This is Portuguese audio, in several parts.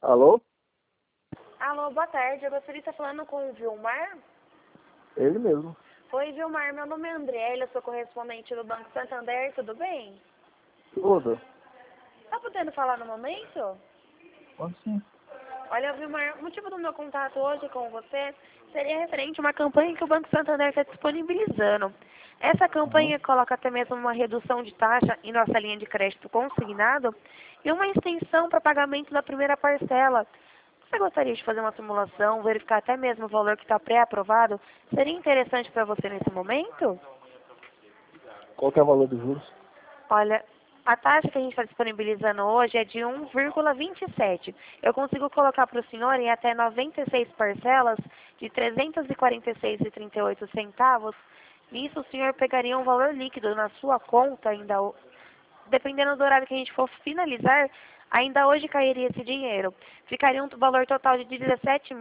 Alô? Alô, boa tarde. Eu gostaria de estar falando com o Vilmar. Ele mesmo. Oi, Vilmar. Meu nome é Andriela, eu sou correspondente do Banco Santander. Tudo bem? Tudo. Tá podendo falar no momento? Pode sim. Olha, Vilmar, o motivo do meu contato hoje com você seria referente a uma campanha que o Banco Santander está disponibilizando. Essa Aham. campanha coloca até mesmo uma redução de taxa em nossa linha de crédito consignado e uma extensão para pagamento da primeira parcela. Você gostaria de fazer uma simulação, verificar até mesmo o valor que está pré-aprovado? Seria interessante para você nesse momento? Qual que é o valor dos juros? Olha, a taxa que a gente está disponibilizando hoje é de 1,27. Eu consigo colocar para o senhor em até 96 parcelas de R$ 346,38. Nisso, o senhor pegaria um valor líquido na sua conta ainda, dependendo do horário que a gente for finalizar, ainda hoje cairia esse dinheiro. Ficaria um valor total de R$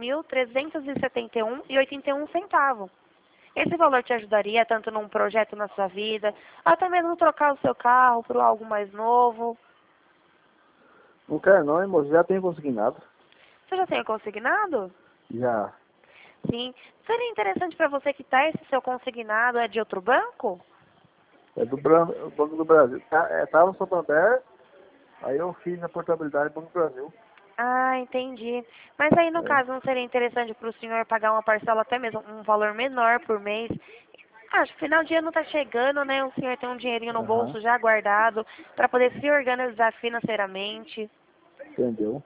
17.371,81. Esse valor te ajudaria tanto num projeto na sua vida, até mesmo trocar o seu carro por algo mais novo. Não quero não, hein, moço? Já tenho consignado. Você já tem o consignado? Já. Sim. Seria interessante para você quitar esse seu consignado, é de outro banco? É do Banco do Brasil. Tava no Santander, aí eu fiz a portabilidade do Banco do Brasil. Ah, entendi. Mas aí, no É. caso, não seria interessante para o senhor pagar uma parcela até mesmo um valor menor por mês? Acho que final de ano está chegando, né? O senhor tem um dinheirinho no Aham. bolso já guardado para poder se organizar financeiramente. Entendeu?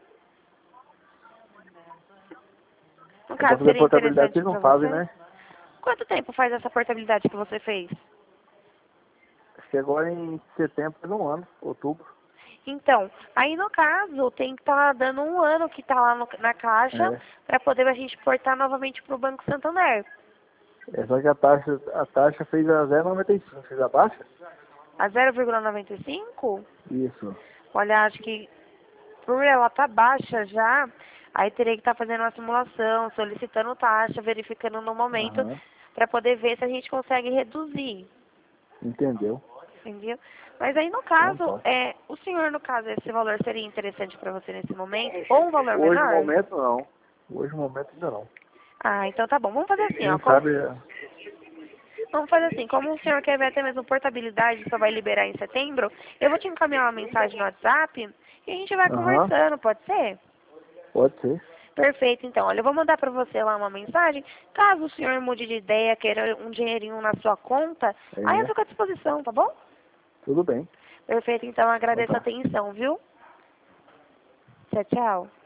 No É pra caso, fazer seria portabilidade interessante vocês não para fazem, você? né? Quanto tempo faz essa portabilidade que você fez? Acho que agora em setembro faz um ano, outubro. Então, aí no caso, tem que estar dando um ano que está lá na caixa É. para poder a gente portar novamente para o Banco Santander. É só que a taxa fez a 0,95. Fez a baixa? A 0,95? Isso. Olha, acho que por ela estar baixa já, aí teria que estar fazendo uma simulação, solicitando taxa, verificando no momento, Aham. para poder ver se a gente consegue reduzir. Entendeu? Entendeu? Mas aí no Então caso, tá. o senhor, no caso, esse valor seria interessante para você nesse momento? Ou um valor Hoje no menor? momento não. Hoje no momento ainda não. Ah, então tá bom. Vamos fazer assim, ó. Quem sabe. Vamos fazer assim, como o senhor quer ver até mesmo portabilidade, só vai liberar em setembro, eu vou te encaminhar uma mensagem no WhatsApp e a gente vai Aham. conversando, pode ser? Pode ser. Perfeito, então. Olha, eu vou mandar para você lá uma mensagem. Caso o senhor mude de ideia, queira um dinheirinho na sua conta, aí eu É. fico à disposição, tá bom? Tudo bem. Perfeito, então Então agradeço a tá. atenção, viu? Tchau, tchau.